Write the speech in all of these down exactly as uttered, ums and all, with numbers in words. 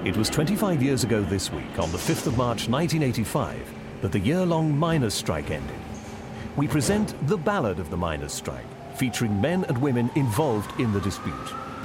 It was twenty-five years ago this week, on the fifth of March nineteen eighty-five, that the year-long miners' strike ended. We present The Ballad of the Miners' Strike, featuring men and women involved in the dispute.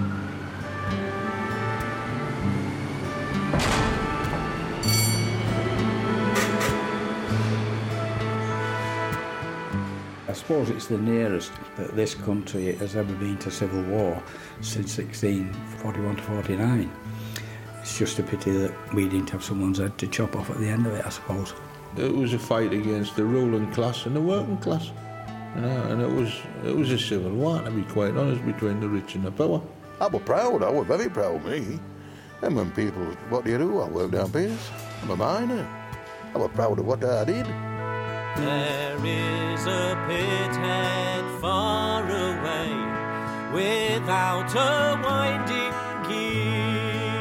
I suppose it's the nearest that this country has ever been to civil war since sixteen forty-one to forty-nine. It's just a pity that we didn't have someone's head to chop off at the end of it, I suppose. It was a fight against the ruling class and the working class, you know, and it was it was a civil war, to be quite honest, between the rich and the poor. I was proud, I was very proud, me. And when people, what do you do? I work down Piers. I'm a miner. I was proud of what I did. There is a pit head far away, without a winding gear,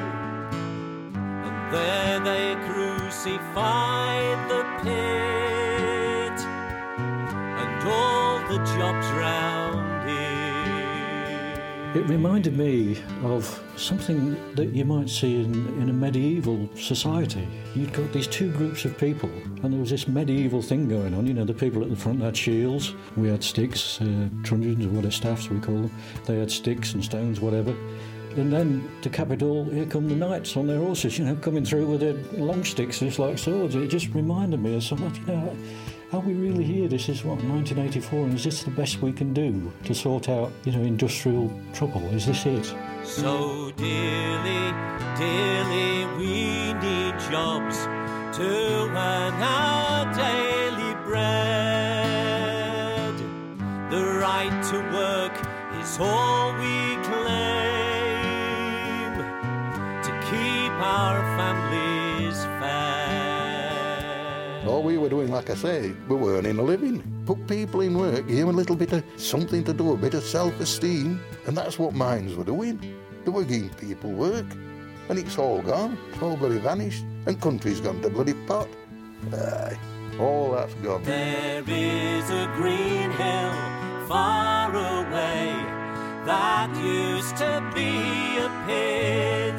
and there they crucified the pit, and all the jobs round it. It reminded me of something that you might see in, in a medieval society. You'd got these two groups of people, and there was this medieval thing going on. You know, the people at the front had shields, we had sticks, uh, truncheons or whatever, staffs we call them. They had sticks and stones, whatever. And then, to cap it all, here come the knights on their horses, you know, coming through with their long sticks just like swords. It just reminded me of something, you know, are we really here? This is, what, nineteen eighty-four, and is this the best we can do to sort out, you know, industrial trouble? Is this it? So dearly, dearly we need jobs to earn our daily bread. The right to work is all we claim, to keep our families fed. All we were doing, like I say, we were earning a living. Put people in work, give them a little bit of something to do, a bit of self-esteem, and that's what mines were doing. They were giving people work, and it's all gone. It's all bloody vanished, and country's gone to bloody pot. Aye, all that's gone. There is a green hill far away that used to be a pit,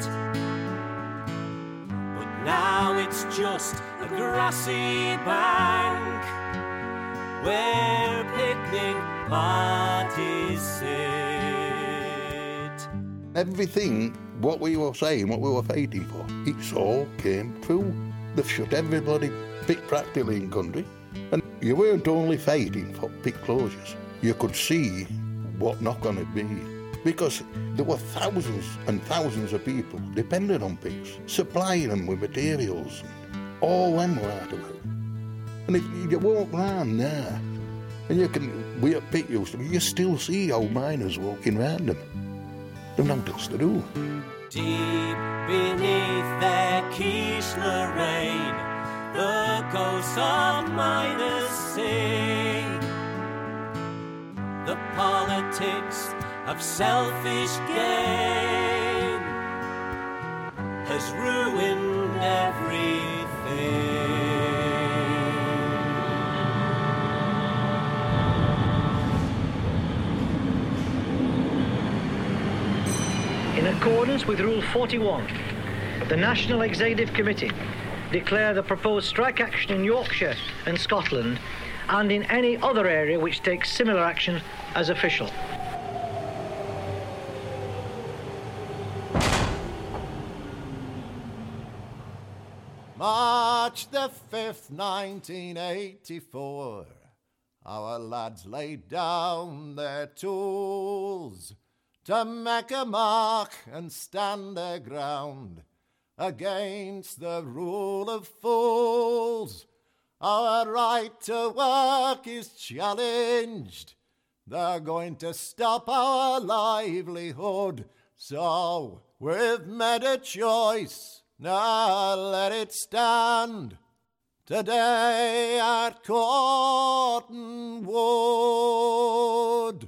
but now it's just a grassy bank where picnic parties sit. Everything, what we were saying, what we were fighting for, it's all came true. They've shut everybody pit practically in country, and you weren't only fighting for pit closures. You could see what not going to be, because there were thousands and thousands of people dependent on pits, supplying them with materials. All them were out of it. And if you walk round now, and you can, we at pit used to, you still see old miners walking round them. They've nothing else to do. Deep beneath their quiche Lorraine, the ghosts of miners sing. The politics of selfish gain has ruined everything. In accordance with Rule forty-one, the National Executive Committee declare the proposed strike action in Yorkshire and Scotland and in any other area which takes similar action as official. March the fifth, nineteen eighty-four, our lads laid down their tools to make a mark and stand their ground against the rule of fools. Our right to work is challenged. They're going to stop our livelihood. So we've made a choice. Now let it stand. Today at Cottonwood.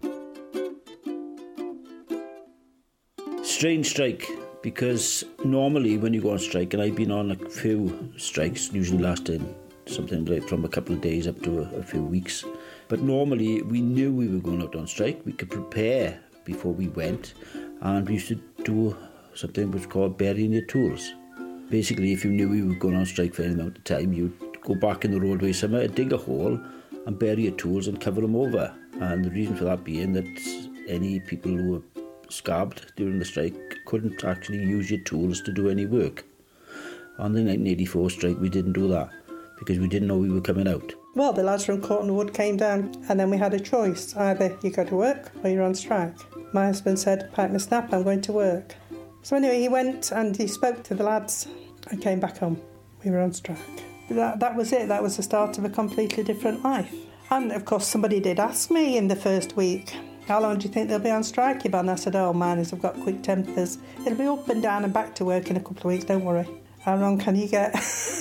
Strange strike, because normally when you go on strike, and I've been on a few strikes, usually lasting something like from a couple of days up to a, a few weeks, but normally we knew we were going out on strike. We could prepare before we went, and we used to do something which was called burying your tools. Basically, if you knew you were going on strike for any amount of time, you'd go back in the roadway somewhere, dig a hole and bury your tools and cover them over. And the reason for that being that any people who were scabbed during the strike couldn't actually use your tools to do any work. On the nineteen eighty-four strike, we didn't do that because we didn't know we were coming out. Well, the lads from Corton Wood came down and then we had a choice. Either you go to work or you're on strike. My husband said, pipe my snap, I'm going to work. So anyway, he went and he spoke to the lads and came back home. We were on strike. That, that was it. That was the start of a completely different life. And, of course, somebody did ask me in the first week, how long do you think they'll be on strike, Yvonne? I said, oh, miners have got quick tempers. It'll be up and down and back to work in a couple of weeks, don't worry. How long can you get?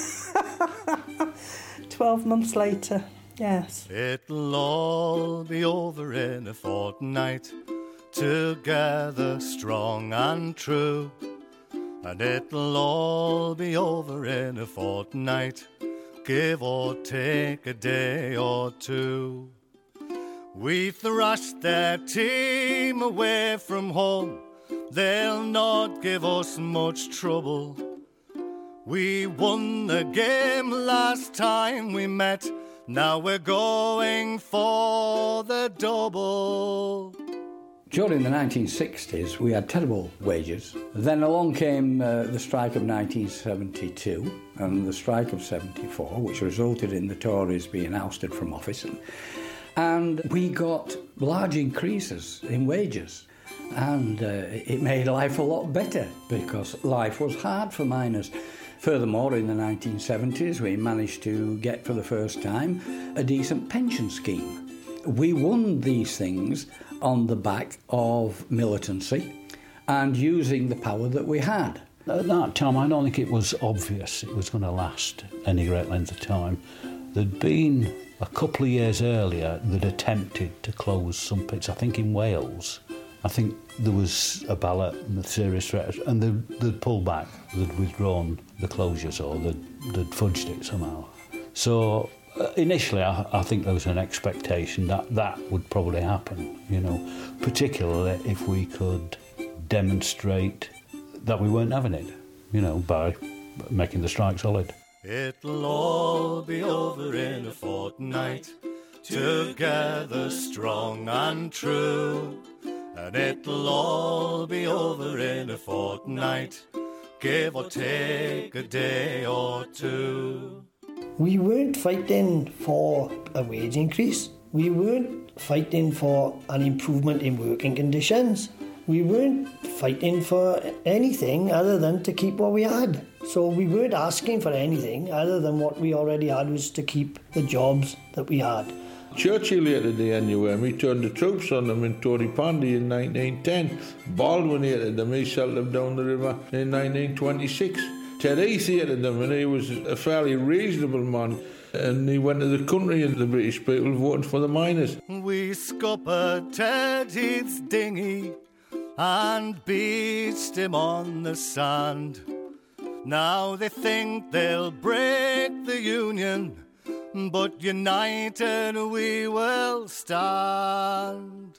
Twelve months later, yes. It'll all be over in a fortnight, together strong and true. And it'll all be over in a fortnight, give or take a day or two. We thrashed their team away from home, they'll not give us much trouble. We won the game last time we met, now we're going for the double. During the nineteen sixties, we had terrible wages. Then along came uh, the strike of nineteen seventy-two and the strike of seventy-four, which resulted in the Tories being ousted from office. And we got large increases in wages. And uh, it made life a lot better because life was hard for miners. Furthermore, in the nineteen seventies, we managed to get for the first time a decent pension scheme. We won these things on the back of militancy and using the power that we had. At that time, I don't think it was obvious it was going to last any great length of time. There'd been a couple of years earlier that attempted to close some pits, I think in Wales. I think there was a ballot and a serious threat, and they'd, they'd pulled back, they'd withdrawn the closures or they'd, they'd fudged it somehow. So uh, initially I, I think there was an expectation that that would probably happen, you know, particularly if we could demonstrate that we weren't having it, you know, by making the strike solid. It'll all be over in a fortnight, together strong and true. And it'll all be over in a fortnight, give or take a day or two. We weren't fighting for a wage increase. We weren't fighting for an improvement in working conditions. We weren't fighting for anything other than to keep what we had. So we weren't asking for anything other than what we already had was to keep the jobs that we had. Churchill hated the N U M. He turned the troops on them in Torreypandy in nineteen ten. Baldwin hated them. He shot them down the river in nineteen twenty-six. Ted Heath hated them, and he was a fairly reasonable man. And he went to the country, and the British people voted for the miners. We scuppered Ted Heath's dinghy and beached him on the sand. Now they think they'll break the Union, but united we will stand.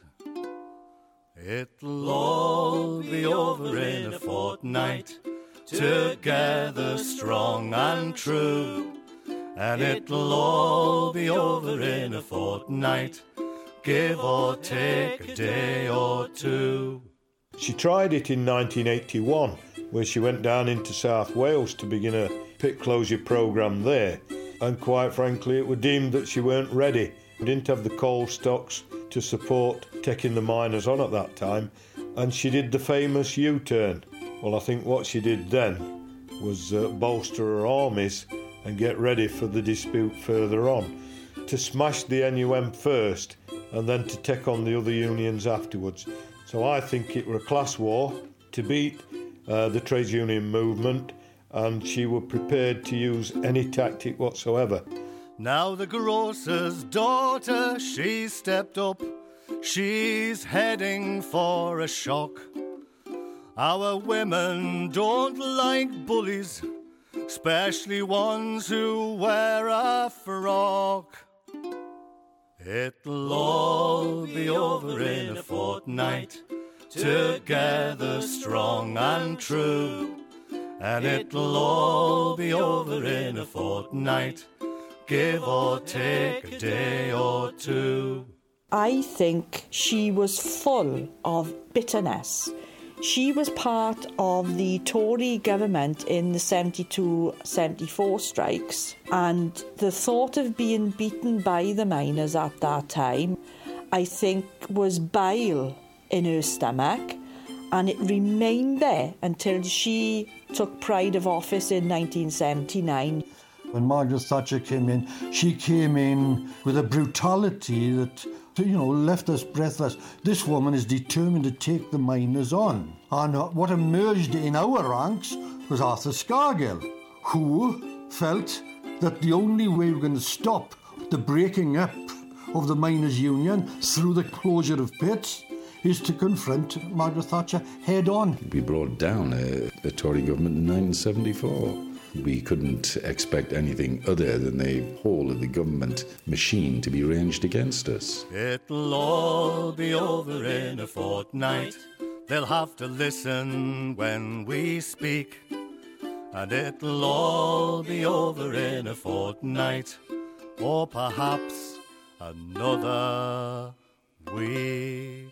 It'll all be over in a fortnight, together strong and true. And it'll all be over in a fortnight, give or take a day or two. She tried it in nineteen eighty-one, where she went down into South Wales to begin a pit closure programme there. And quite frankly, it was deemed that she weren't ready. We didn't have the coal stocks to support taking the miners on at that time. And she did the famous U-turn. Well, I think what she did then was uh, bolster her armies and get ready for the dispute further on. To smash the N U M first and then to take on the other unions afterwards. So I think it were a class war to beat uh, the trades union movement, and she was prepared to use any tactic whatsoever. Now the grocer's daughter, she stepped up. She's heading for a shock. Our women don't like bullies, especially ones who wear a frock. It'll all be over in a fortnight, together strong and true. And it'll all be over in a fortnight, give or take a day or two. I think she was full of bitterness. She was part of the Tory government in the seventy-two seventy-four strikes, and the thought of being beaten by the miners at that time, I think, was bile in her stomach, and it remained there until she took pride of office in nineteen seventy-nine. When Margaret Thatcher came in, she came in with a brutality that, you know, left us breathless. This woman is determined to take the miners on. And what emerged in our ranks was Arthur Scargill, who felt that the only way we're going to stop the breaking up of the miners' union through the closure of pits is to confront Margaret Thatcher head on. We brought down a, a Tory government in nineteen seventy-four. We couldn't expect anything other than the whole of the government machine to be ranged against us. It'll all be over in a fortnight. They'll have to listen when we speak. And it'll all be over in a fortnight, or perhaps another week.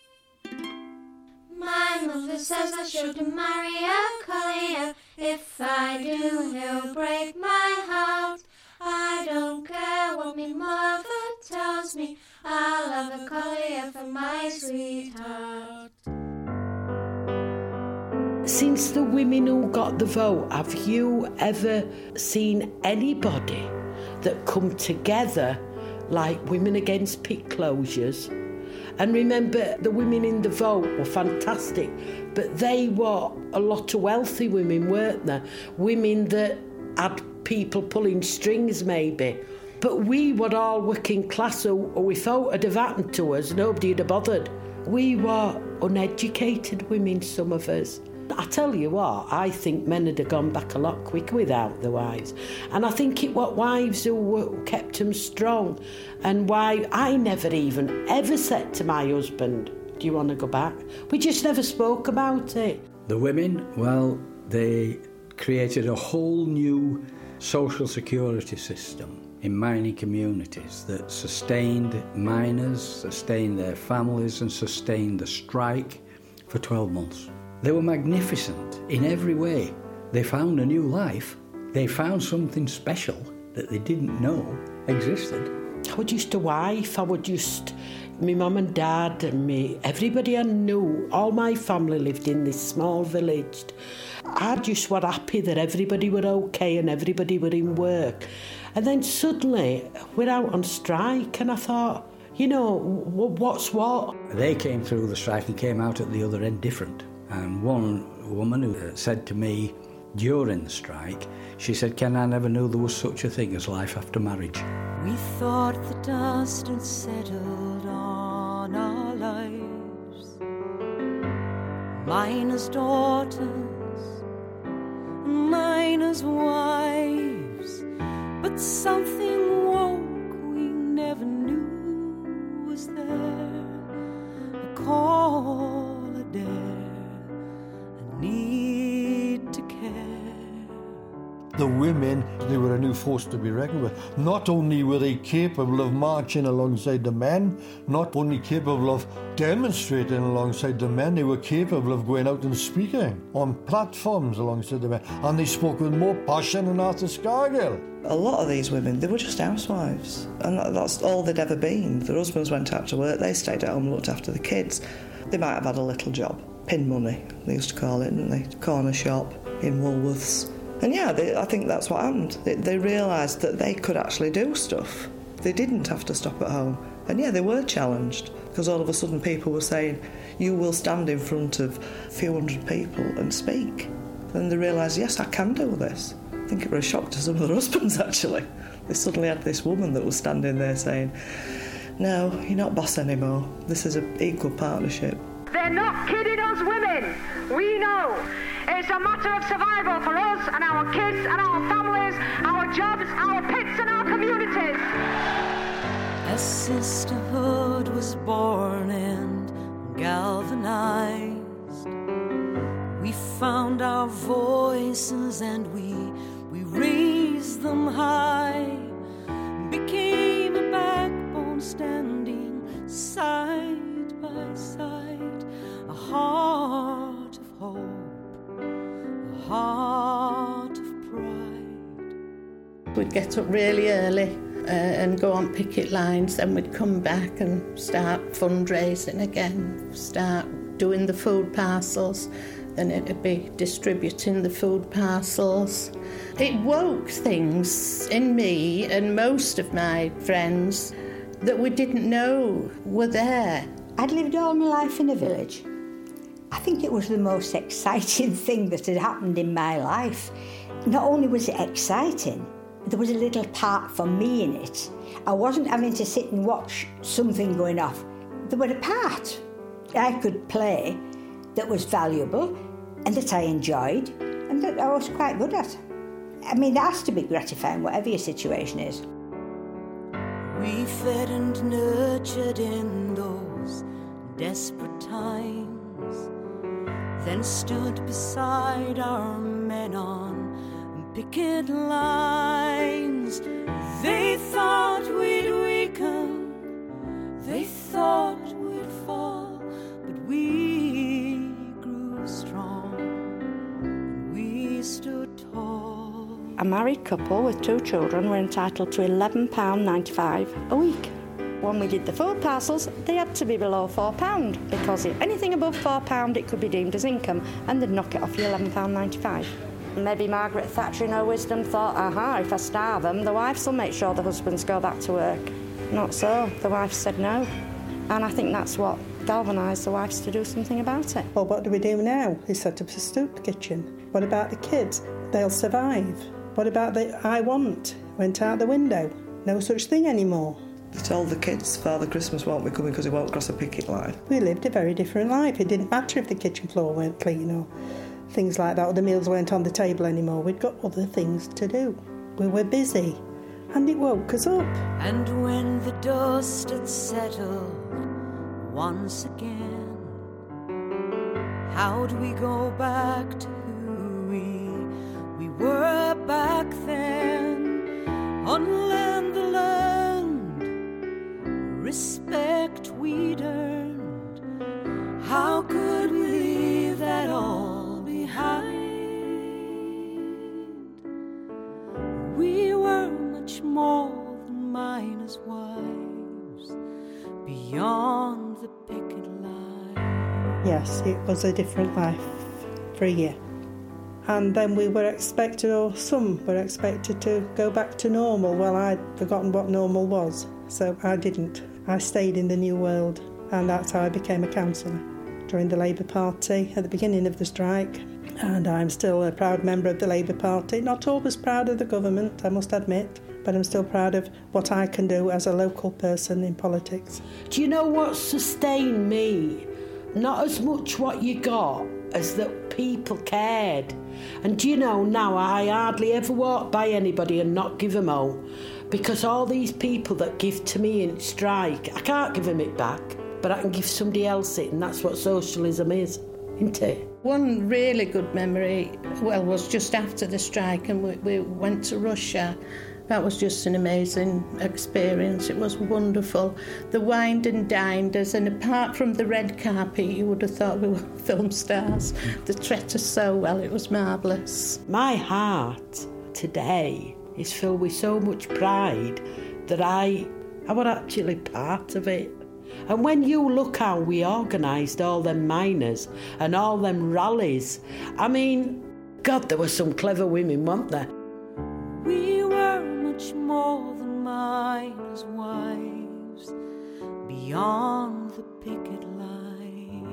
My mother says I shouldn't marry a collier. If I do, he'll break my heart. I don't care what my mother tells me, I'll have a collier for my sweetheart. Since the women who got the vote, have you ever seen anybody that come together like Women Against Pit Closures? And remember, the women in the vote were fantastic, but they were a lot of wealthy women, weren't they? Women that had people pulling strings, maybe. But we were all working class, so if it had have happened to us, nobody would have bothered. We were uneducated women, some of us. I tell you what, I think men would have gone back a lot quicker without the wives. And I think it was wives who were, kept them strong. And why I never even ever said to my husband, do you want to go back? We just never spoke about it. The women, well, they created a whole new social security system in mining communities that sustained miners, sustained their families and sustained the strike for twelve months. They were magnificent in every way. They found a new life. They found something special that they didn't know existed. I was just a wife. I was just my mum and dad and me. Everybody I knew, all my family lived in this small village. I just was happy that everybody were okay and everybody were in work. And then suddenly we're out on strike, and I thought, you know, what's what? They came through the strike and came out at the other end different. And one woman who said to me during the strike, she said, Ken, I never knew there was such a thing as life after marriage. We thought the dust had settled on our lives. Miners' daughters, miners' wives. But something woke we never knew was there. A call, a dare, a need to care. The women, they were a new force to be reckoned with. Not only were they capable of marching alongside the men, not only capable of demonstrating alongside the men, they were capable of going out and speaking on platforms alongside the men. And they spoke with more passion than Arthur Scargill. A lot of these women, they were just housewives. And that's all they'd ever been. Their husbands went out to work, they stayed at home and looked after the kids. They might have had a little job, pin money, they used to call it, didn't they? Corner shop in Woolworths. And yeah, they, I think that's what happened. They, they realised that they could actually do stuff. They didn't have to stop at home. And yeah, they were challenged, because all of a sudden people were saying, you will stand in front of a few hundred people and speak. And they realised, yes, I can do this. I think it was a shock to some of their husbands, actually. They suddenly had this woman that was standing there saying, no, you're not boss anymore. This is an equal partnership. They're not kidding us women. We know. It's a matter of survival for us and our kids and our families, our jobs, our pits and our communities. A sisterhood was born and galvanized. We found our voices and we, we raised them high, became a backbone standing side by side, a heart of hope, a heart of pride. We'd get up really early uh, and go on picket lines, then we'd come back and start fundraising again, start doing the food parcels, then it'd be distributing the food parcels. It woke things in me and most of my friends that we didn't know were there. I'd lived all my life in a village. I think it was the most exciting thing that had happened in my life. Not only was it exciting, there was a little part for me in it. I wasn't having to sit and watch something going off. There was a part I could play that was valuable and that I enjoyed and that I was quite good at. I mean, that has to be gratifying, whatever your situation is. We fed and nurtured in those desperate times, then stood beside our men on picket lines. They thought we'd weaken, they thought we'd fall, but we grew strong and we stood tall. A married couple with two children were entitled to eleven pounds ninety-five a week. When we did the food parcels, they had to be below four pounds, because if anything above four pounds it could be deemed as income and they'd knock it off your eleven pounds ninety-five. Maybe Margaret Thatcher in her wisdom thought, aha, if I starve them, the wives will make sure the husbands go back to work. Not so. The wives said no. And I think that's what galvanised the wives to do something about it. Well, what do we do now? We set up a soup kitchen. What about the kids? They'll survive. What about the I want? Went out the window. No such thing anymore. They told the kids Father Christmas won't be coming because he won't cross a picket line. We lived a very different life. It didn't matter if the kitchen floor weren't clean or things like that, or the meals weren't on the table anymore. We'd got other things to do. We were busy, and it woke us up. And when the dust had settled once again, how'd we go back to who we, we were back then? On land the learned, respect we'd earned. How could we leave that all behind? We were much more than miners' wives, beyond the picket line. Yes, it was a different life for a year. And then we were expected, or some were expected, to go back to normal. Well, I'd forgotten what normal was, so I didn't. I stayed in the new world, and that's how I became a councillor. Joined the Labour Party at the beginning of the strike, and I'm still a proud member of the Labour Party. Not always proud of the government, I must admit, but I'm still proud of what I can do as a local person in politics. Do you know what sustained me? Not as much what you got as that people cared. And do you know, now I hardly ever walk by anybody and not give them all, because all these people that give to me in strike, I can't give them it back, but I can give somebody else it, and that's what socialism is, isn't it? One really good memory, well, was just after the strike, and we, we went to Russia. That was just an amazing experience. It was wonderful. They wined and dined us, and apart from the red carpet, you would have thought we were film stars. They treated us so well, it was marvellous. My heart today is filled with so much pride that I, I was actually part of it. And when you look how we organised all them miners and all them rallies, I mean, God, there were some clever women, weren't there? We were much more than miners' wives, beyond the picket line.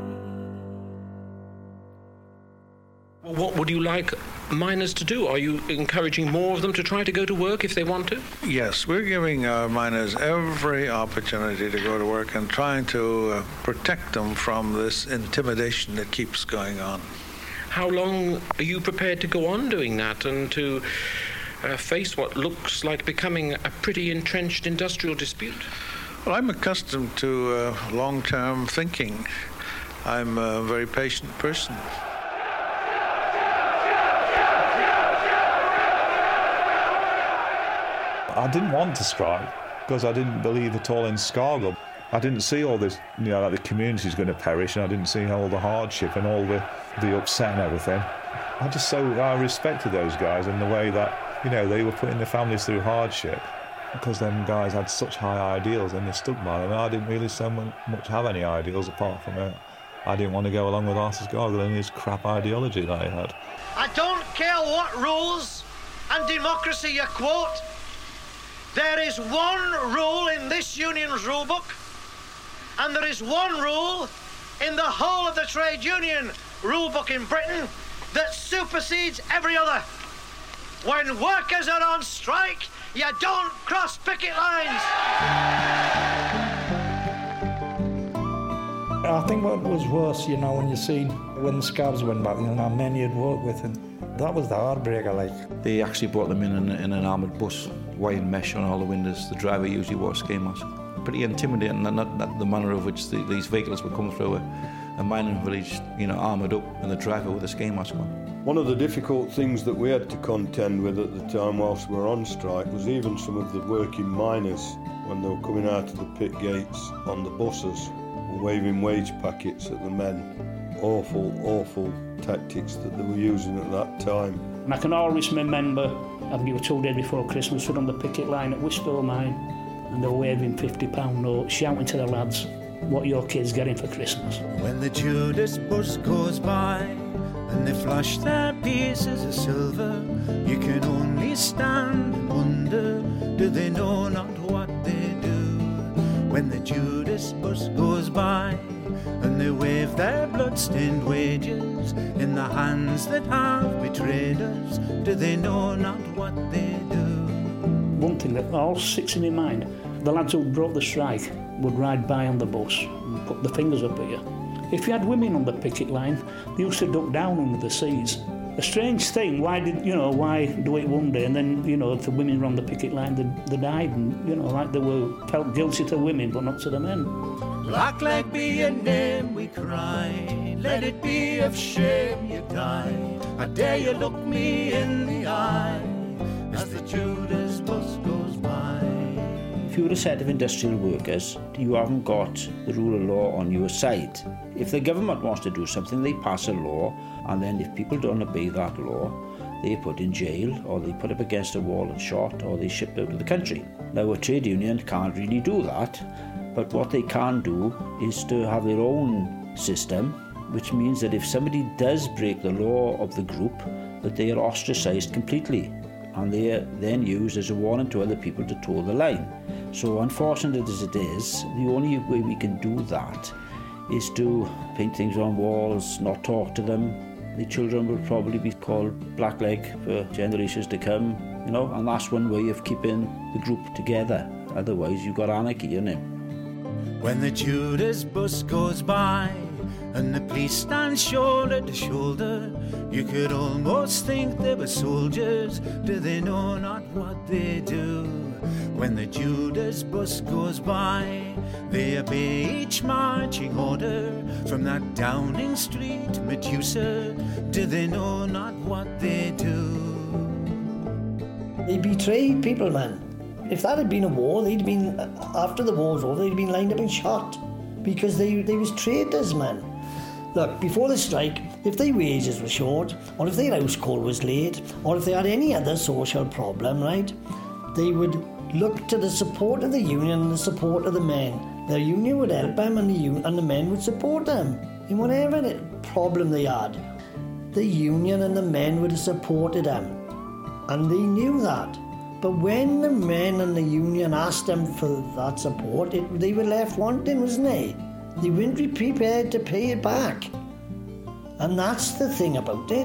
What would you like miners to do? Are you encouraging more of them to try to go to work if they want to? Yes, we're giving our miners every opportunity to go to work and trying to uh, protect them from this intimidation that keeps going on. How long are you prepared to go on doing that and to Uh, face what looks like becoming a pretty entrenched industrial dispute? Well, I'm accustomed to uh, long-term thinking, I'm a very patient person. I didn't want to strike because I didn't believe at all in Scargill. I didn't see all this, you know, like the community's going to perish, and I didn't see all the hardship and all the, the upset and everything. I just so I respected those guys in the way that, you know, they were putting their families through hardship because them guys had such high ideals and they stuck by them. And I didn't really so much have any ideals apart from it. I didn't want to go along with Arthur Scargill and his crap ideology that he had. I don't care what rules and democracy you quote. There is one rule in this union's rule book, and there is one rule in the whole of the trade union rule book in Britain that supersedes every other. When workers are on strike, you don't cross picket lines. I think what was worse, you know, when you seen when the scabs went back, you know, men you'd worked with, and that was the heartbreaker, like. They actually brought them in in, in an armoured bus, white mesh on all the windows. The driver usually wore a ski mask. Pretty intimidating, and not, not the manner of which the, these vehicles would come through a, a mining village, you know, armoured up, and the driver with a ski mask on. One of the difficult things that we had to contend with at the time whilst we were on strike was even some of the working miners, when they were coming out of the pit gates on the buses, were waving wage packets at the men. Awful, awful tactics that they were using at that time. And I can always remember, I think it was two days before Christmas, we're on the picket line at Wistall Mine, and they were waving fifty pound notes, shouting to the lads, what your kid's getting for Christmas. When the Judas bus goes by and they flash their pieces of silver, you can only stand and wonder, do they know not what they do? When the Judas bus goes by and they wave their blood-stained wages in the hands that have betrayed us, do they know not what they do? One thing that always sits in my mind, the lads who broke the strike would ride by on the bus and put the fingers up at you. If you had women on the picket line, they used to duck down under the seats. A strange thing, why did, you know, why do it one day and then, you know, if the women were on the picket line, they, they died and, you know, like they were felt guilty to women but not to the men. Blackleg be your name, we cry, let it be of shame you die. I dare you look me in the eye as the Judas bus goes by. If you're a set of industrial workers, you haven't got the rule of law on your side. If the government wants to do something, they pass a law, and then if people don't obey that law, they're put in jail, or they put up against a wall and shot, or they shipped out of the country. Now, a trade union can't really do that, but what they can do is to have their own system, which means that if somebody does break the law of the group, that they are ostracised completely, and they are then used as a warning to other people to toe the line. So unfortunate as it is, the only way we can do that is to paint things on walls, not talk to them. The children will probably be called blackleg for generations to come, you know, and that's one way of keeping the group together. Otherwise, you've got anarchy, innit? When the Judas bus goes by and the police stand shoulder to shoulder, you could almost think they were soldiers. Do they know not what they do? When the Judas bus goes by, they obey each marching order from that Downing Street Medusa. Do they know not what they do? They betrayed people, man. If that had been a war, they'd been, after the war was over, they'd been lined up and shot because they, they was traitors, man. Look, before the strike, if their wages were short, or if their house call was late, or if they had any other social problem, right, they would look to the support of the union and the support of the men. The union would help them and the, un- and the men would support them in whatever problem they had. The union and the men would have supported them, and they knew that. But when the men and the union asked them for that support, it, they were left wanting, wasn't they? They weren't prepared to pay it back. And that's the thing about it.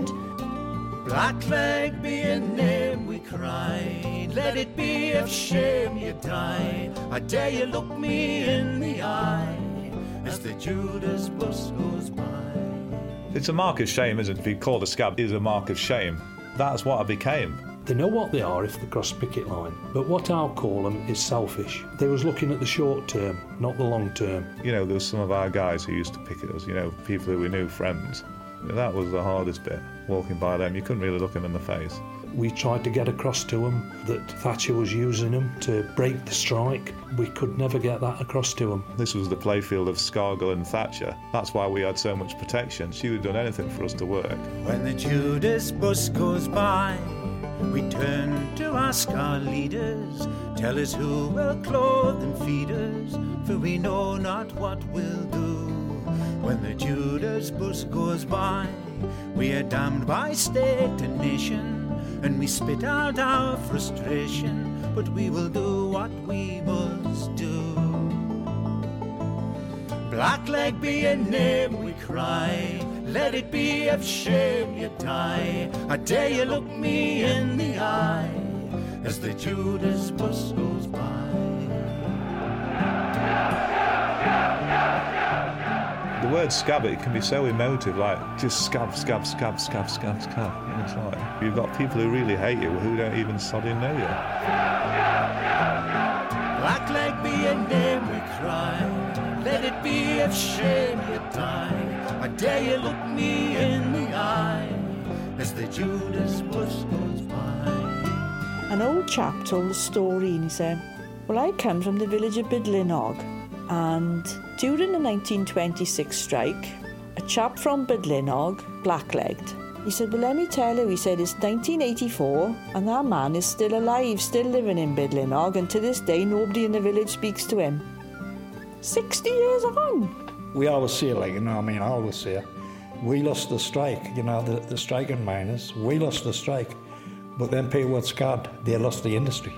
Blackleg be a name, we cry, let it be of shame you die. I dare you look me in the eye as the Judas bus goes by. It's a mark of shame, isn't it? To be called a scab is a mark of shame. That's what I became. They know what they are if they cross picket line, but what I'll call them is selfish. They was looking at the short term, not the long term. You know, there was some of our guys who used to picket us, you know, people who we knew, friends. That was the hardest bit, walking by them. You couldn't really look them in the face. We tried to get across to them that Thatcher was using them to break the strike. We could never get that across to them. This was the playfield of Scargill and Thatcher. That's why we had so much protection. She would have done anything for us to work. When the Judas bus goes by, we turn to ask our leaders, tell us who will clothe and feed us, for we know not what we'll do. When the Judas bus goes by, we are damned by state and nation, and we spit out our frustration, but we will do what we must do. Blackleg be a name, we cry, let it be of shame you die. I dare you look me in the eye as the Judas bus goes by. The word scab, it can be so emotive, like just scab, scab, scab, scab, scab, scab. And it's like, you've got people who really hate you who don't even sodding know you. Blackleg be a name, we cry, let it be of shame you die. I dare you look me in the eye as the Judas bus goes by. An old chap told a story and he said, well, I come from the village of Bidlinog, and during the nineteen twenty-six strike, a chap from Bidlinog blacklegged. He said, well, let me tell you, he said, it's nineteen eighty-four and that man is still alive, still living in Bidlinog, and to this day nobody in the village speaks to him. sixty years on. We always say, like, you know, I mean, I always say, we lost the strike, you know, the, the striking miners, we lost the strike, but then people were scared, they lost the industry.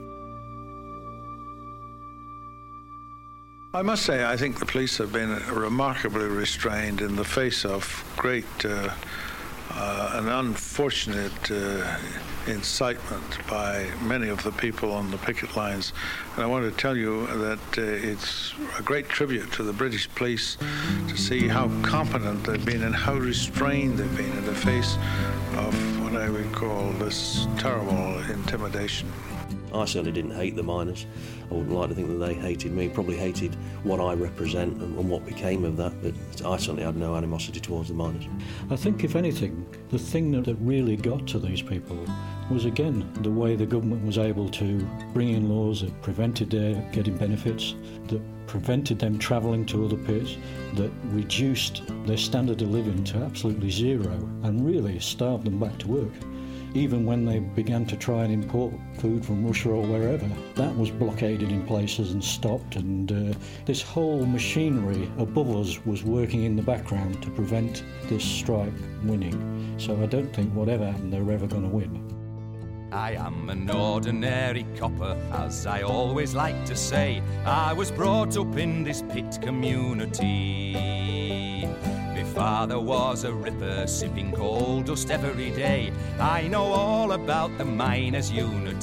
I must say, I think the police have been remarkably restrained in the face of great uh, uh, and unfortunate uh, incitement by many of the people on the picket lines. And I want to tell you that uh, it's a great tribute to the British police to see how competent they've been and how restrained they've been in the face of what I would call this terrible intimidation. I certainly didn't hate the miners. I wouldn't like to think that they hated me, probably hated what I represent and, and what became of that, but I certainly had no animosity towards the miners. I think, if anything, the thing that, that really got to these people was, again, the way the government was able to bring in laws that prevented their getting benefits, that prevented them travelling to other pits, that reduced their standard of living to absolutely zero and really starved them back to work. Even when they began to try and import food from Russia or wherever, that was blockaded in places and stopped, and uh, this whole machinery above us was working in the background to prevent this strike winning. So I don't think whatever happened, they're ever going to win. I am an ordinary copper, as I always like to say. I was brought up in this pit community. My father was a ripper, sipping coal dust every day. I know all about the miners'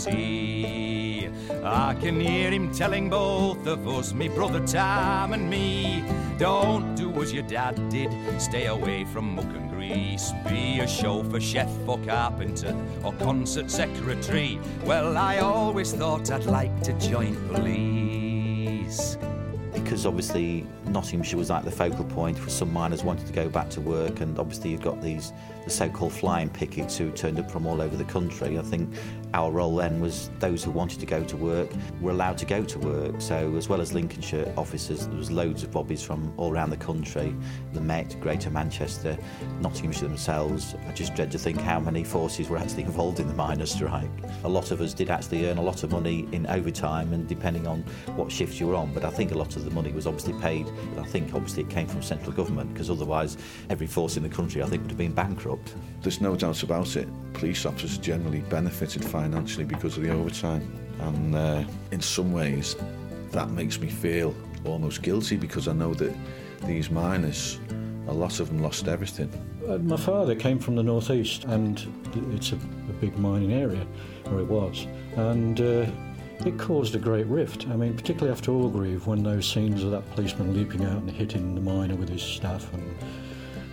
unity. I can hear him telling both of us, me brother Tom and me, don't do as your dad did, stay away from muck and grease. Be a chauffeur, chef or carpenter or concert secretary. Well, I always thought I'd like to join police. Because obviously Nottinghamshire was like the focal point for some miners wanted to go back to work, and obviously you've got these the so-called flying pickets who turned up from all over the country. I think our role then was those who wanted to go to work were allowed to go to work. So as well as Lincolnshire officers, there was loads of bobbies from all around the country, the Met, Greater Manchester, Nottinghamshire themselves. I just dread to think how many forces were actually involved in the miners' strike. A lot of us did actually earn a lot of money in overtime, and depending on what shifts you were on, but I think a lot of the money was obviously paid. I think obviously it came from central government, because otherwise every force in the country I think would have been bankrupt. There's no doubt about it. Police officers generally benefited financially because of the overtime, and uh, in some ways that makes me feel almost guilty, because I know that these miners, a lot of them lost everything. Uh, my father came from the northeast, and it's a, a big mining area, or it was, and uh, it caused a great rift. I mean, particularly after Orgreave, when those scenes of that policeman leaping out and hitting the miner with his staff and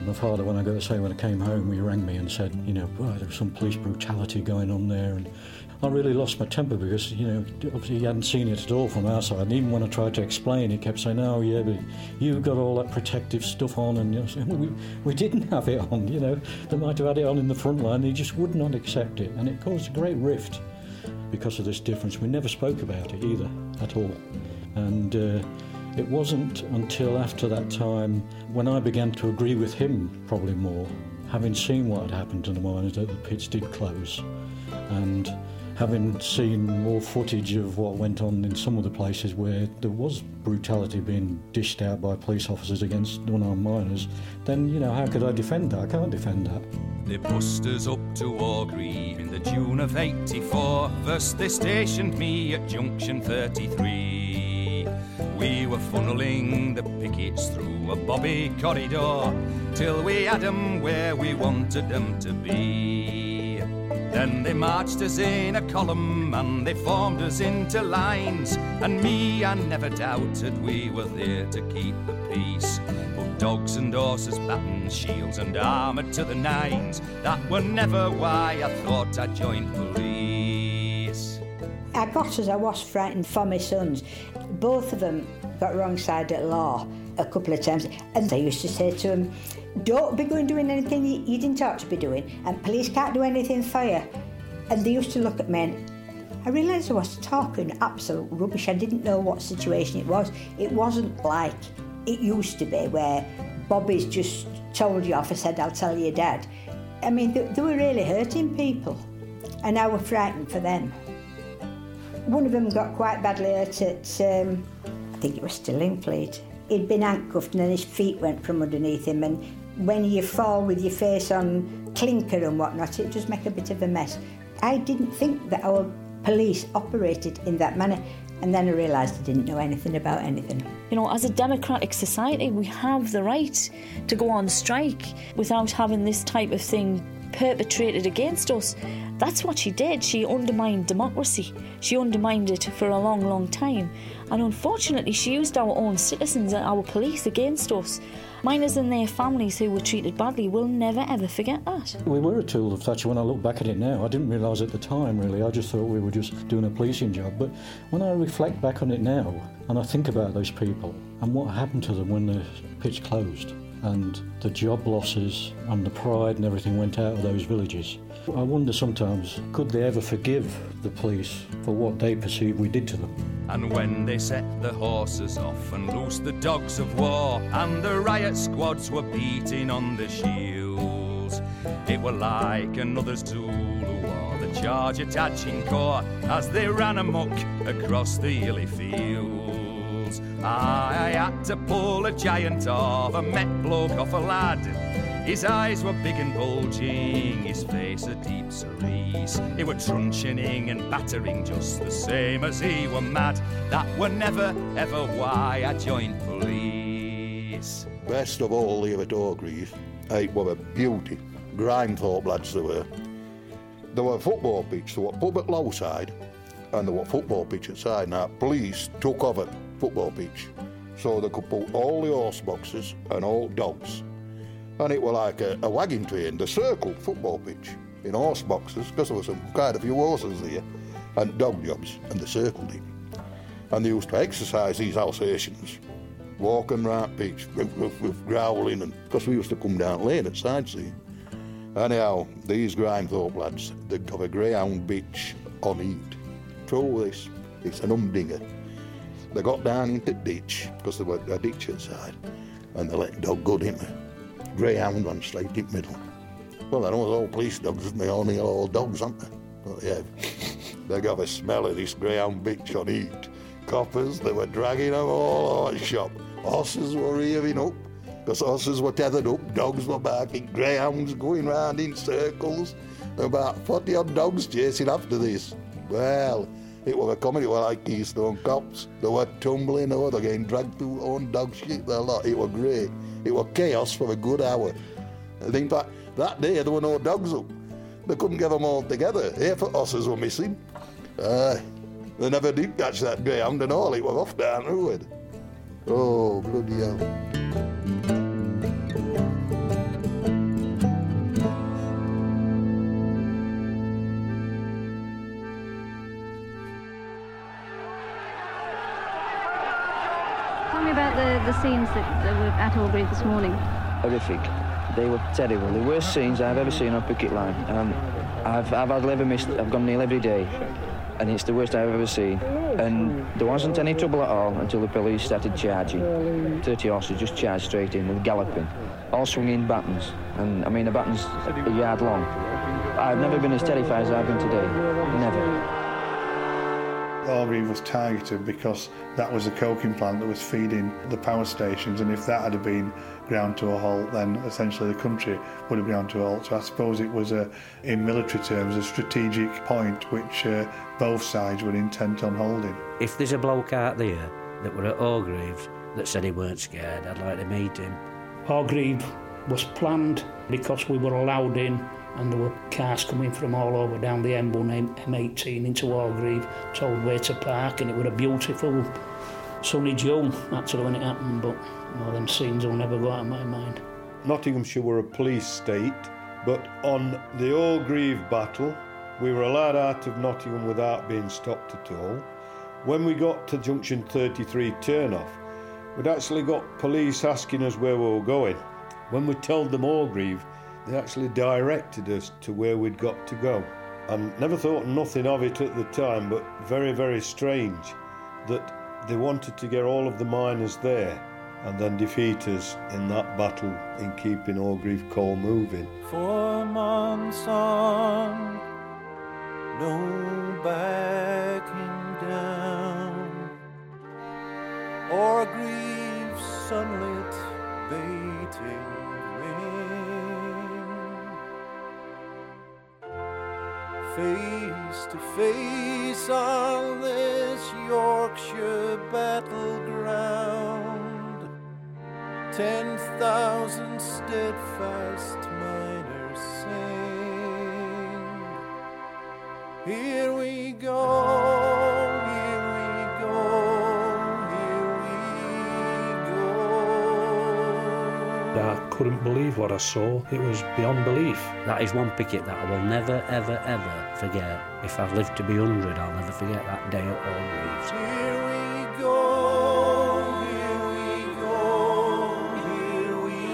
My father, when I go to say, when I came home, he rang me and said, you know, well, there was some police brutality going on there, and I really lost my temper because, you know, obviously he hadn't seen it at all from our side. And even when I tried to explain, he kept saying, oh, yeah, but you got all that protective stuff on, and you know, saying, well, we, we didn't have it on, you know. They might have had it on in the front line, and he just would not accept it, and it caused a great rift because of this difference. We never spoke about it either, at all. And uh, it wasn't until after that time when I began to agree with him probably more, having seen what had happened to the miners, that the pits did close, and having seen more footage of what went on in some of the places where there was brutality being dished out by police officers against unarmed miners, then, you know, how could I defend that? I can't defend that. They bussed us up to Orgreave in the June of eighty-four. First they stationed me at Junction thirty-three. We were funnelling the pickets through a bobby corridor till we had them where we wanted them to be. Then they marched us in a column and they formed us into lines, and me, I never doubted we were there to keep the peace. But dogs and horses, batons, shields and armoured to the nines, that were never why I thought I'd join police. I got as I was frightened for my sons. Both of them got wrong side of the law a couple of times, and I used to say to them, don't be going doing anything you, you didn't ought to be doing, and police can't do anything for you. And they used to look at me, and I realised I was talking absolute rubbish. I didn't know what situation it was. It wasn't like it used to be, where Bobby's just told you off and said, I'll tell your dad. I mean, they, they were really hurting people, and I was frightened for them. One of them got quite badly hurt at, um, I think it was Stillingfleet. He'd been handcuffed and then his feet went from underneath him, and when you fall with your face on clinker and whatnot, it does make a bit of a mess. I didn't think that our police operated in that manner, and then I realised I didn't know anything about anything. You know, as a democratic society, we have the right to go on strike without having this type of thing perpetrated against us. That's what she did. She undermined democracy. She undermined it for a long, long time. And unfortunately, she used our own citizens and our police against us. Miners and their families who were treated badly will never, ever forget that. We were a tool of Thatcher when I look back at it now. I didn't realise at the time, really. I just thought we were just doing a policing job. But when I reflect back on it now, and I think about those people and what happened to them when the pits closed, and the job losses and the pride and everything went out of those villages, I wonder sometimes, could they ever forgive the police for what they perceived we did to them? And when they set the horses off and loosed the dogs of war, and the riot squads were beating on the shields, it were like another's Zulu war, the charge at Agincourt, as they ran amok across the hilly fields. I had to pull a giant of a met bloke off a lad. His eyes were big and bulging, his face a deep cerise. He were truncheoning and battering just the same as he were mad. That were never, ever why I joined police. Best of all here at Orgreave, it were a beauty. Grimethorpe lads there were. There were a football pitch, there were pub at low side, and there were football pitch at side. Now, police took over football pitch, so they could put all the horse boxes and all dogs. And it were like a, a wagon train, the circle football pitch, in horse boxes, because there was some, quite a few horses there, and dog jobs, and they circled it. And they used to exercise these Alsatians, walking round pitch, roof, roof, roof, growling, and because we used to come down lane at Sidesea. Anyhow, these Grimethorpe lads, they'd have a greyhound bitch on eat. Through this, it's an humdinger. They got down into the ditch, because there was a ditch outside, and they let dog go in there. Greyhound one straight in the middle. Well, they know all police dogs, and they only all dogs, aren't they? But yeah, they got a smell of this greyhound bitch on eat. Coppers, they were dragging them all out of the shop. Horses were rearing up, because horses were tethered up, dogs were barking, greyhounds going round in circles. About forty odd dogs chasing after this. Well, it was a comedy, it was like Keystone Cops. They were tumbling over, they were getting dragged through own dog shit, their lot. It was great. It was chaos for a good hour. And in fact, that day there were no dogs up. They couldn't get them all together. Half the horses were missing. Aye. They never did catch that greyhound and all. It was off down the road. Oh, bloody hell. scenes that, that were at Orgreave this morning? Horrific. They were terrible. The worst scenes I've ever seen on picket line. Um, I've, I've had liver mist, I've gone nearly every day, and it's the worst I've ever seen. And there wasn't any trouble at all until the police started charging. thirty horses just charged straight in with galloping, all swinging battens. And I mean, the batten's a yard long. I've never been as terrified as I've been today. Never. Orgreave was targeted because that was a coking plant that was feeding the power stations, and if that had been ground to a halt, then essentially the country would have ground to a halt. So I suppose it was, a, in military terms, a strategic point which uh, both sides were intent on holding. If there's a bloke out there that were at Orgreave that said he weren't scared, I'd like to meet him. Orgreave was planned because we were allowed in, and there were cars coming from all over down the M one, M eighteen into Orgreave, told where to park, and it was a beautiful sunny June actually when it happened, but you know, them scenes will never go out of my mind. Nottinghamshire were a police state, but on the Orgreave battle, we were allowed out of Nottingham without being stopped at all. When we got to junction thirty-three turnoff, we'd actually got police asking us where we were going. When we told them Orgreave, they actually directed us to where we'd got to go. I never thought nothing of it at the time, but very, very strange that they wanted to get all of the miners there and then defeat us in that battle in keeping Orgreave coal moving. For months on, no backing down. Orgreave sunlit, baiting face to face on this Yorkshire battleground, ten thousand steadfast miners sing. Here we go, here we go, here we go. I couldn't believe what I saw. It was beyond belief. That is one picket that I will never, ever, ever forget. If I've lived to be one hundred, I'll never forget that day at Orgreaves. Here we go, here we go, here we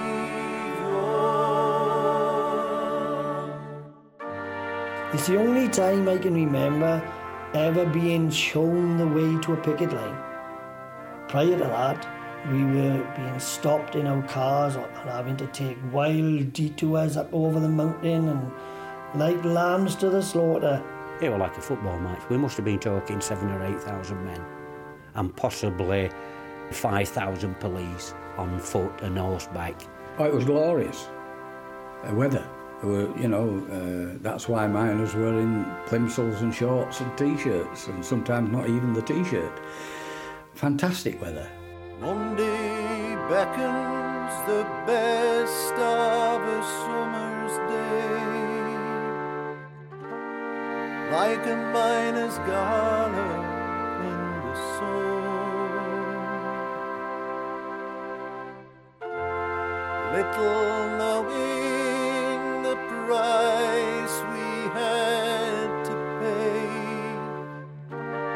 go. It's the only time I can remember ever being shown the way to a picket line. Prior to that, we were being stopped in our cars and having to take wild detours up over the mountain and like lambs to the slaughter. It was like a football match. We must have been talking seven or eight thousand men, and possibly five thousand police on foot and horseback. Oh, it was glorious. The weather. There were, you know, uh, that's why miners were in plimsolls and shorts and t-shirts, and sometimes not even the t-shirt. Fantastic weather. One day beckons the best of a summer's day, like a miner's gala in the sun. Little knowing the price we had to pay,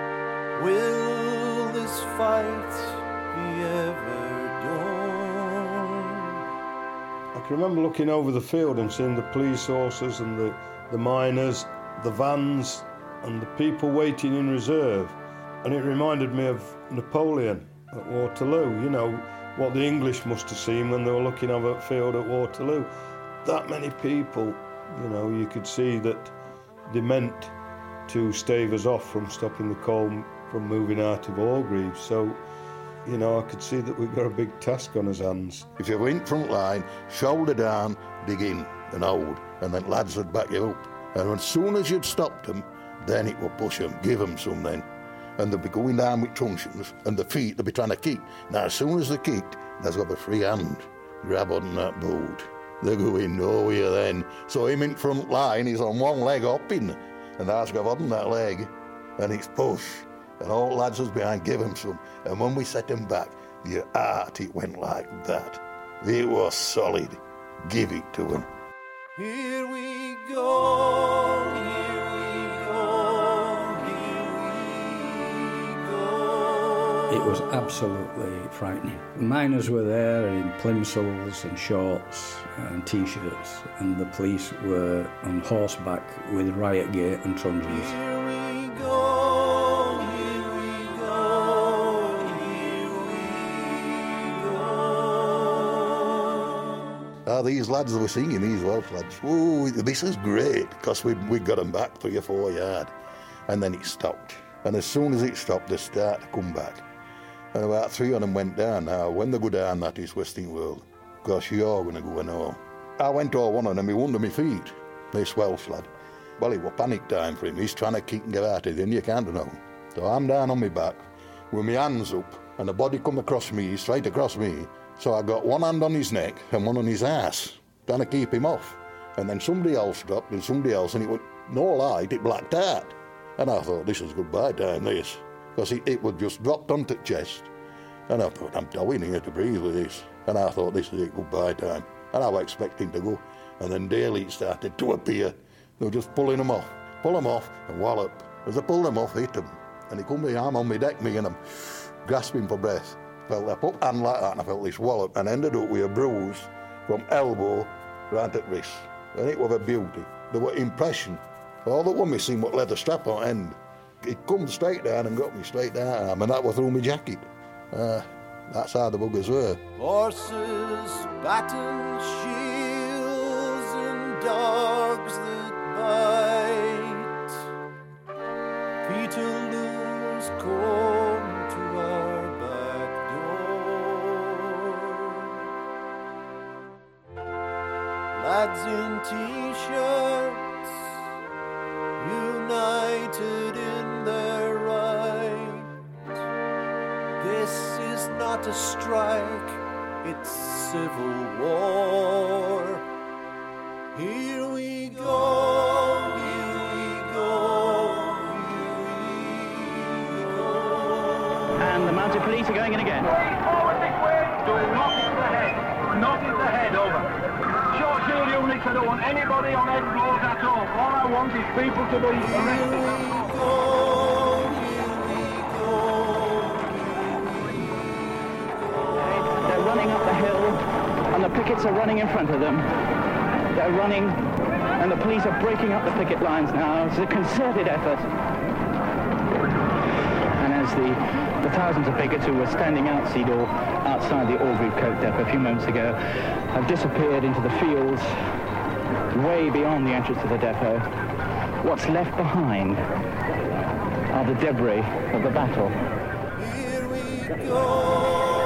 will this fight ever done? I can remember looking over the field and seeing the police horses and the, the miners, the vans and the people waiting in reserve, and it reminded me of Napoleon at Waterloo. You know what the English must have seen when they were looking over the field at Waterloo. That many people, you know, you could see that they meant to stave us off from stopping the coal from moving out of Orgreave. So, you know, I could see that we've got a big task on our hands. If you went front line, shoulder down, dig in and hold, and then lads would back you up. And as soon as you'd stopped them, then it would push them, give them some then. And they'd be going down with truncheons, and the feet, they'd be trying to kick. Now, as soon as they kicked, they've got a free hand, grab on that board. They're going nowhere then. So him in front line, he's on one leg hopping, and I've got on that leg, and it's push. And all the lads was behind, give him some. And when we set him back, your heart, it went like that. It was solid. Give it to him. Here we go, here we go, here we go. It was absolutely frightening. Miners were there in plimsolls and shorts and T-shirts, and the police were on horseback with riot gear and truncheons. Ah, these lads that were singing, these Welsh lads, oh, this is great, because we we got them back three or four yard. And then it stopped. And as soon as it stopped, they started to come back. And about three of them went down. Now, when they go down, that is Western World. Gosh, you're going to go and all. I went to one of them, he won my feet, this Welsh lad. Well, it was panic time for him. He's trying to kick and get out of it, and you can't know. So I'm down on my back, with my hands up, and the body come across me, straight across me. So I got one hand on his neck and one on his ass, trying to keep him off. And then somebody else dropped, and somebody else, and it went, no light, it blacked out. And I thought, this is goodbye time, this. Because it, it was just dropped onto the chest. And I thought, I'm going here to breathe with this. And I thought, this is it, goodbye time. And I was expecting to go. And then daily it started to appear. They were just pulling them off. Pull them off and wallop. As I pulled them off, hit them. And he come me arm on my deck, me and I'm grasping for breath. Felt I put hand like that and I felt this wallop and ended up with a bruise from elbow right at wrist. And it was a beauty. There were impression. All that was missing was leather strap on end. It come straight down and got me straight down, and that was through my jacket. Uh, that's how the buggers were. Horses, battens, shields, and dogs that bite. Peterloos come to our back door. Lads in T-shirts, united in their right. This is not a strike, it's civil war. Here we go, here we go, here we go. And the mounted police are going in again. Way forward this way, do not into the head, not into the head, over. Short shield units, I don't want anybody on head blows at all. All I want is people to be arrested. They're running up the hill, and the pickets are running in front of them. They're running, and the police are breaking up the picket lines now. It's a concerted effort. And as the, the thousands of pickets who were standing outside, or outside the Orgreave Coat Depot a few moments ago have disappeared into the fields way beyond the entrance to the depot. What's left behind are the debris of the battle. Here we go.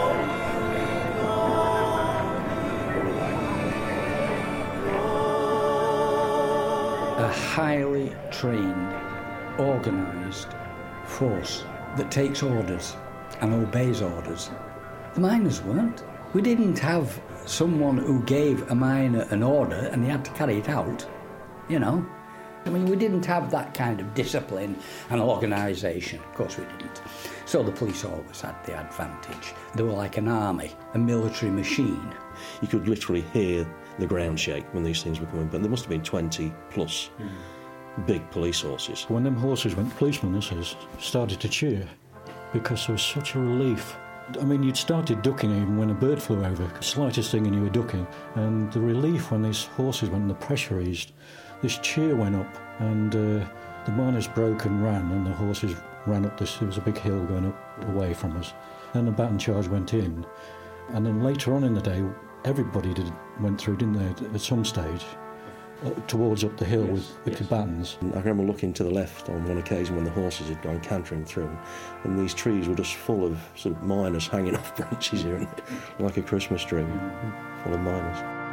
A highly trained, organised force that takes orders and obeys orders. The miners weren't. We didn't have someone who gave a miner an order and they had to carry it out, you know. I mean, we didn't have that kind of discipline and organisation. Of course we didn't. So the police always had the advantage. They were like an army, a military machine. You could literally hear the ground shake when these things were coming, but there must have been twenty plus mm. big police horses. When them horses went, policemen, this is, started to cheer because there was such a relief. I mean, you'd started ducking even when a bird flew over, the slightest thing and you were ducking, and the relief when these horses went and the pressure eased, this cheer went up, and uh, the miners broke and ran, and the horses ran up this, there was a big hill going up away from us. Then the baton charge went in, and then later on in the day, everybody did went through, didn't they, at some stage, uh, towards up the hill yes, with, with yes. the batons. I remember looking to the left on one occasion when the horses had gone cantering through, and these trees were just full of sort of miners hanging off branches here, like a Christmas tree, full of miners.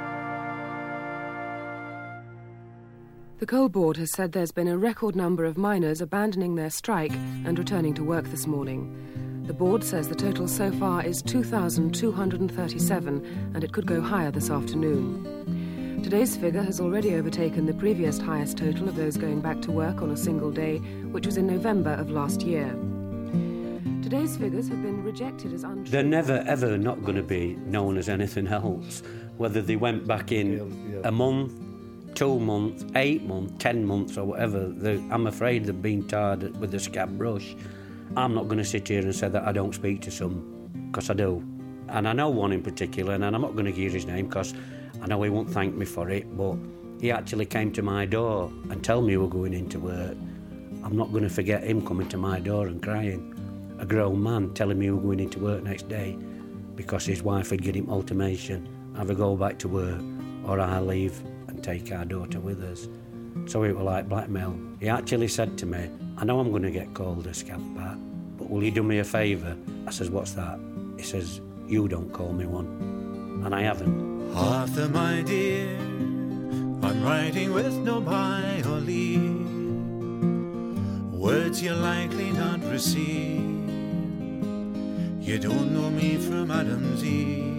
The Coal Board has said there's been a record number of miners abandoning their strike and returning to work this morning. The board says the total so far is two thousand two hundred thirty-seven, and it could go higher this afternoon. Today's figure has already overtaken the previous highest total of those going back to work on a single day, which was in November of last year. Today's figures have been rejected as untrue. They're never, ever not going to be known as anything else, whether they went back in a month, two months, eight months, ten months or whatever. I'm afraid they've been tarred with a scab brush. I'm not going to sit here and say that I don't speak to some, because I do. And I know one in particular, and I'm not going to give his name because I know he won't thank me for it, but he actually came to my door and told me we were going into work. I'm not going to forget him coming to my door and crying. A grown man telling me we were going into work next day because his wife had given him ultimatum, either go back to work or I'll leave and take our daughter with us. So it was like blackmail. He actually said to me, I know I'm going to get called a scab bat, but will you do me a favour? I says, what's that? He says, you don't call me one. And I haven't. Arthur, my dear, I'm writing with no by or leave. Words you'll likely not receive. You don't know me from Adam's Eve.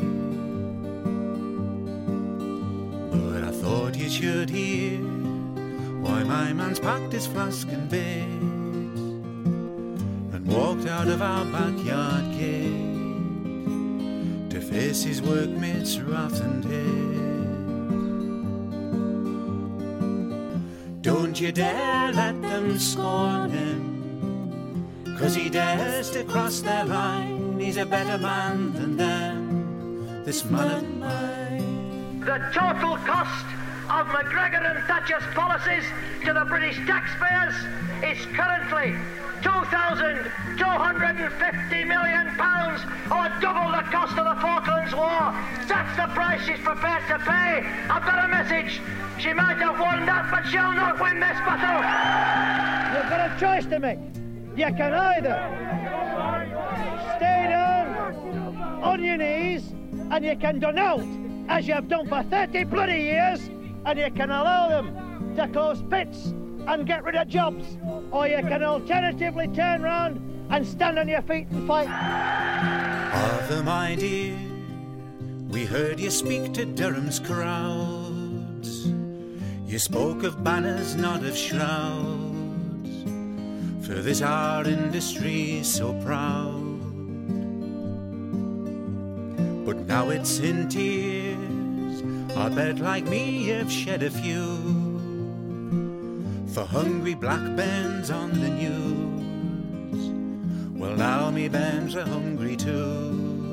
But I thought you should hear why my man's packed his flask and bait and walked out of our backyard gate to face his workmates' wrath and hate. Don't you dare let them scorn him, 'cause he dares to cross their line. He's a better man than them, this man of mine. The total cost of McGregor and Thatcher's policies to the British taxpayers is currently two thousand two hundred fifty million pounds, or double the cost of the Falklands War. That's the price she's prepared to pay. I've got a message. She might have won that, but she'll not win this battle. You've got a choice to make. You can either stay down on your knees and you can denounce, as you've done for thirty bloody years, and you can allow them to close pits and get rid of jobs, or you can alternatively turn round and stand on your feet and fight. Arthur, my dear, we heard you speak to Durham's crowds. You spoke of banners, not of shrouds, for this our industry so proud. But now it's in tears, I bet like me you've shed a few, for hungry black bands on the news. Well, now me bands are hungry too.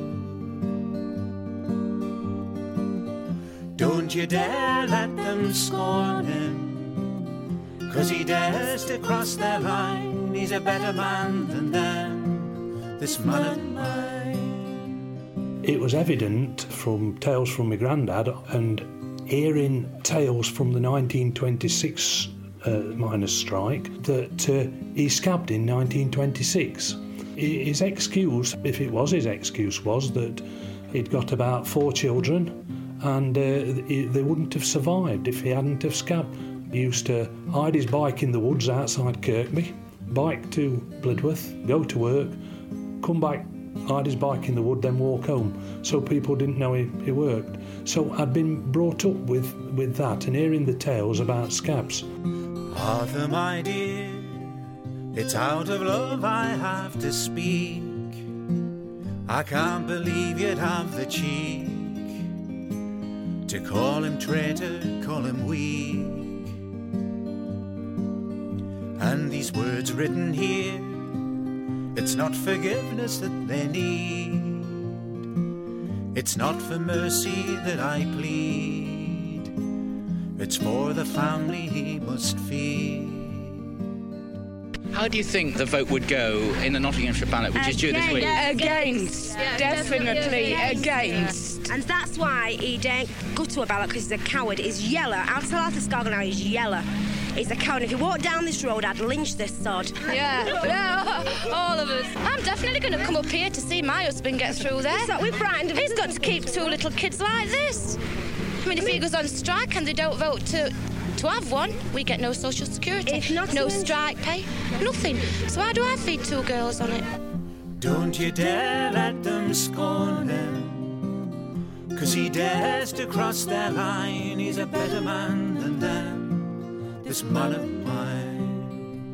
Don't you dare let them scorn him, 'cause he dares to cross their line. He's a better man than them, this man of mine. It was evident from tales from my granddad and hearing tales from the nineteen twenty-six uh, miners' strike that uh, he scabbed in nineteen twenty-six. His excuse, if it was his excuse, was that he'd got about four children and uh, they wouldn't have survived if he hadn't have scabbed. He used to hide his bike in the woods outside Kirkby, bike to Blidworth, go to work, come back, hide his bike in the wood, then walk home, so people didn't know he, he worked. So I'd been brought up with, with that and hearing the tales about scabs. Arthur, my dear, it's out of love I have to speak. I can't believe you'd have the cheek to call him traitor, call him weak. And these words written here, it's not forgiveness that they need. It's not for mercy that I plead. It's for the family he must feed. How do you think the vote would go in the Nottinghamshire ballot, which is due this week? Against. Yeah, Definitely against. And that's why he don't go to a ballot, because he's a coward. He's yellow. I'll tell Arthur Scargill now, he's yellow. He's a coward. If he walked down this road, I'd lynch this sod. Yeah, yeah, all of us. I'm definitely going to come up here to see my husband get through there. So we've frightened him. He's got to keep two little kids like this. I mean, if he goes on strike and they don't vote to to have one, we get no social security, no strike pay, nothing. So how do I feed two girls on it? Don't you dare let them scorn him, 'cause he dares to cross their line. He's a better man than them, this man of mine.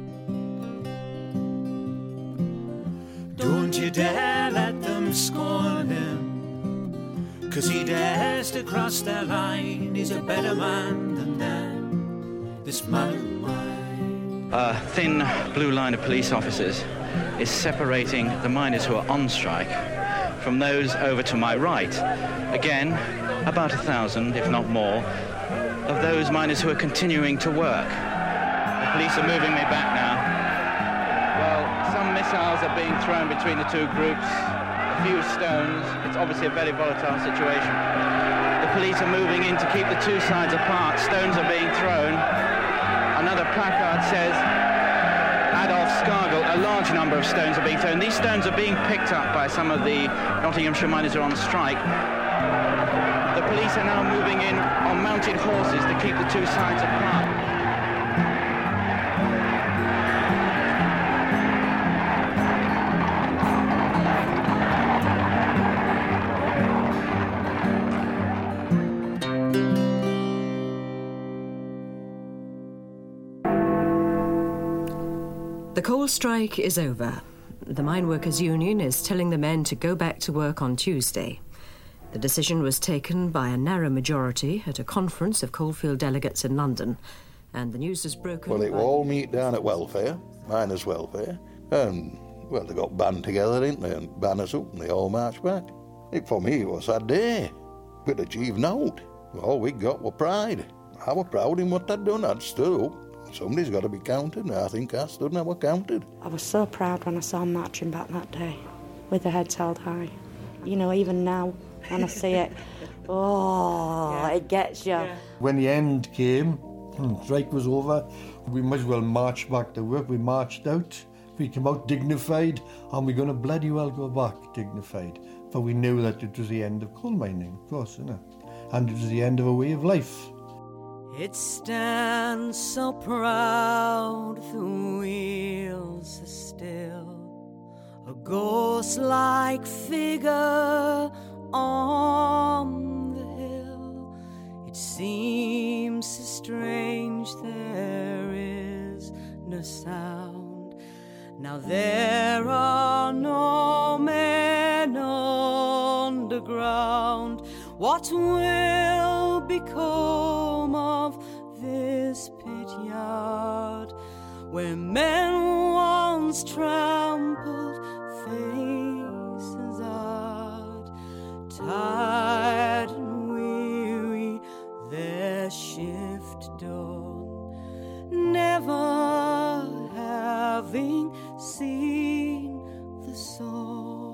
Don't you dare let them scorn him, 'cause he dares to cross their line. He's a better man than them, this man of mine. A thin blue line of police officers is separating the miners who are on strike from those over to my right. Again, about a thousand, if not more, of those miners who are continuing to work. The police are moving me back now. Well, some missiles are being thrown between the two groups, a few stones. It's obviously a very volatile situation. The police are moving in to keep the two sides apart. Stones are being thrown. Another placard says Adolf Scargill. A large number of stones are being thrown. These stones are being picked up by some of the Nottinghamshire miners who are on strike. The police are now moving in on mounted horses to keep the two sides apart. The coal strike is over. The Mine Workers' Union is telling the men to go back to work on Tuesday. The decision was taken by a narrow majority at a conference of coalfield delegates in London, and the news was broken. Well, it will all meet down at welfare, miners' welfare, and, well, they got band together, didn't they, and banners up, and they all marched back. It, for me, it was a day. We'd achieved nought. All we got were pride. I was proud in what I'd done. I'd stood up. Somebody's got to be counted, and I think I stood and I was counted. I was so proud when I saw them marching back that day, with their heads held high. You know, even now, when I see it, oh, yeah. It gets you. Yeah. When the end came, the strike was over, we might as well march back to work. We marched out, we came out dignified, and we're going to bloody well go back dignified. For we knew that it was the end of coal mining, of course, isn't it? And it was the end of a way of life. It stands so proud, the wheels are still, a ghost-like figure on the hill. It seems so strange there is no sound. Now there are no men underground. What will become of this pit yard where men once trampled faces out, tired and weary, their shift done, never having seen the sun.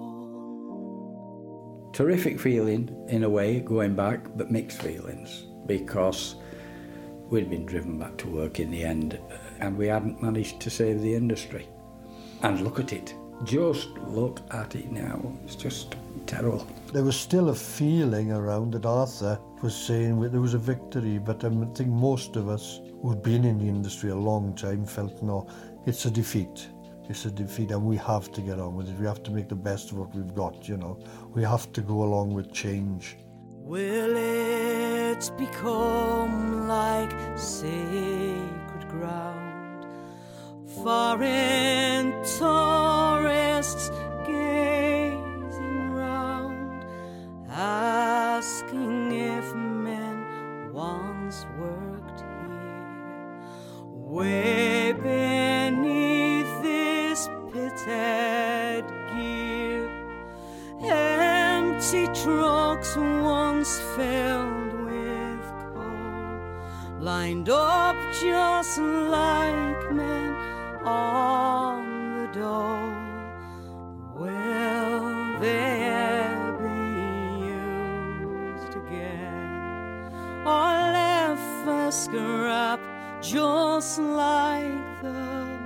Terrific feeling, in a way, going back, but mixed feelings, because we'd been driven back to work in the end, and we hadn't managed to save the industry. And look at it. Just look at it now. It's just terrible. There was still a feeling around that Arthur was saying there was a victory, but I think most of us who'd been in the industry a long time felt, no, it's a defeat. It's a defeat, and we have to get on with it. We have to make the best of what we've got, you know. We have to go along with change. Will it become like sacred ground? Foreign tourists gazing round, asking if men once worked here. Way beneath this pitted gear, empty trucks once filled with coal, lined up just like men on the dole. Will they ever be used again, or left for scrap just like the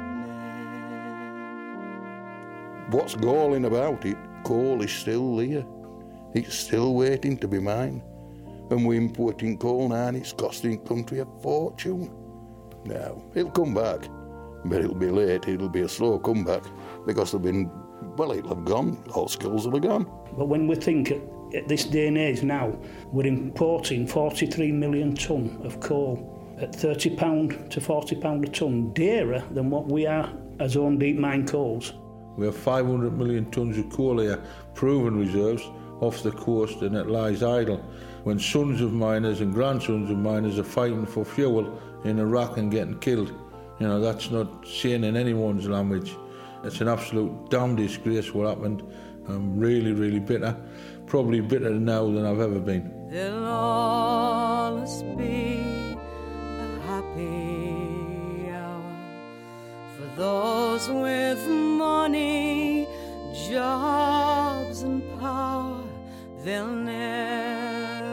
What's galling about it, coal is still there. It's still waiting to be mined. And we're importing coal now and it's costing the country a fortune. Now, it'll come back, but it'll be late, it'll be a slow comeback, because they've been, well, it'll have gone, all skills will have gone. But when we think at, at this day and age now, we're importing forty-three million tonne of coal at thirty pounds to forty pounds a tonne, dearer than what we are as own deep mine coals. We have five hundred million tonnes of coal here, proven reserves, off the coast, and it lies idle. When sons of miners and grandsons of miners are fighting for fuel in Iraq and getting killed, you know, that's not saying in anyone's language. It's an absolute damn disgrace what happened. I'm really, really bitter. Probably bitterer now than I've ever been. There'll always be a happy hour for those with money, jobs and power. They'll never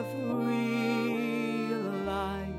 realize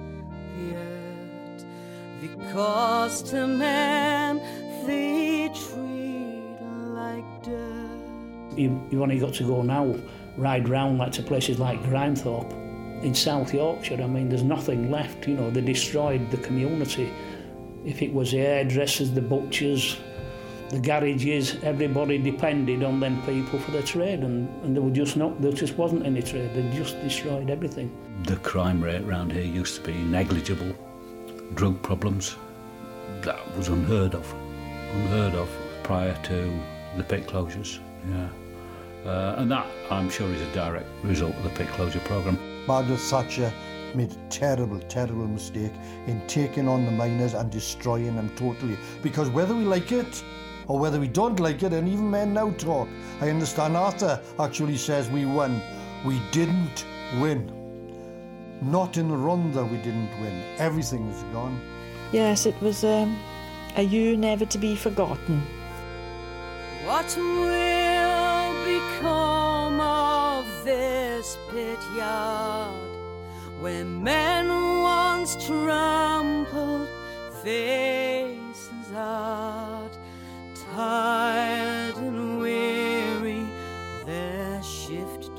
yet, because to men they treat like dirt. You, you only got to go now, ride round like to places like Grimethorpe in South Yorkshire. I mean, there's nothing left, you know, they destroyed the community. If it was the hairdressers, the butchers, the garages, everybody depended on them people for the trade, and, and there were just not, there just wasn't any trade. They just destroyed everything. The crime rate around here used to be negligible. Drug problems, that was unheard of, unheard of prior to the pit closures. Yeah, uh, and that I'm sure is a direct result of the pit closure programme. Margaret Thatcher made a terrible, terrible mistake in taking on the miners and destroying them totally. Because whether we like it or whether we don't like it, and even men now talk, I understand Arthur actually says we won. We didn't win. Not in the Rhondda we didn't win. Everything was gone. Yes, it was um, a year never to be forgotten. What will become of this pit yard where men once trampled faces hard, tired and weary, their shift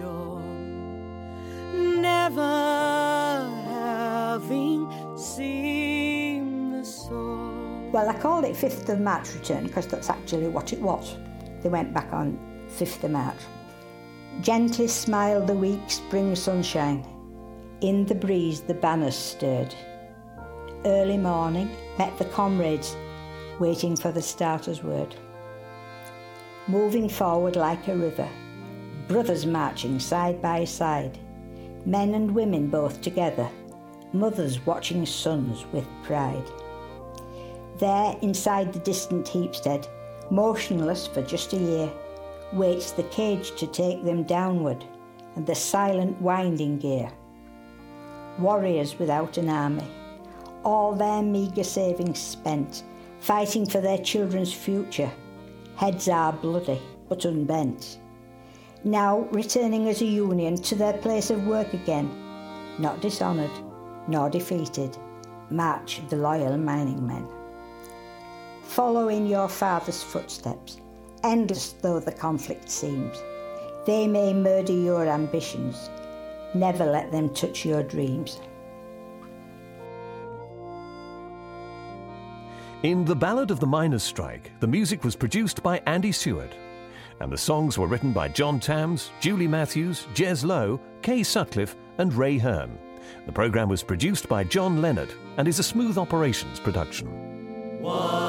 done, never having seen the sun. Well, I called it fifth of March return because that's actually what it was. They went back on fifth of March. Gently smiled the weak spring sunshine. In the breeze the banners stirred. Early morning met the comrades waiting for the starter's word. Moving forward like a river, brothers marching side by side, men and women both together, mothers watching sons with pride. There inside the distant Heapstead, motionless for just a year, waits the cage to take them downward and the silent winding gear. Warriors without an army, all their meagre savings spent, fighting for their children's future. Heads are bloody but unbent. Now returning as a union to their place of work again, not dishonoured nor defeated, march the loyal mining men. Follow in your father's footsteps, endless though the conflict seems. They may murder your ambitions, never let them touch your dreams. In The Ballad of the Miners' Strike, the music was produced by Andy Seward, and the songs were written by John Tams, Julie Matthews, Jez Lowe, Kay Sutcliffe and Ray Hearn. The programme was produced by John Leonard and is a Smooth Operations production. One.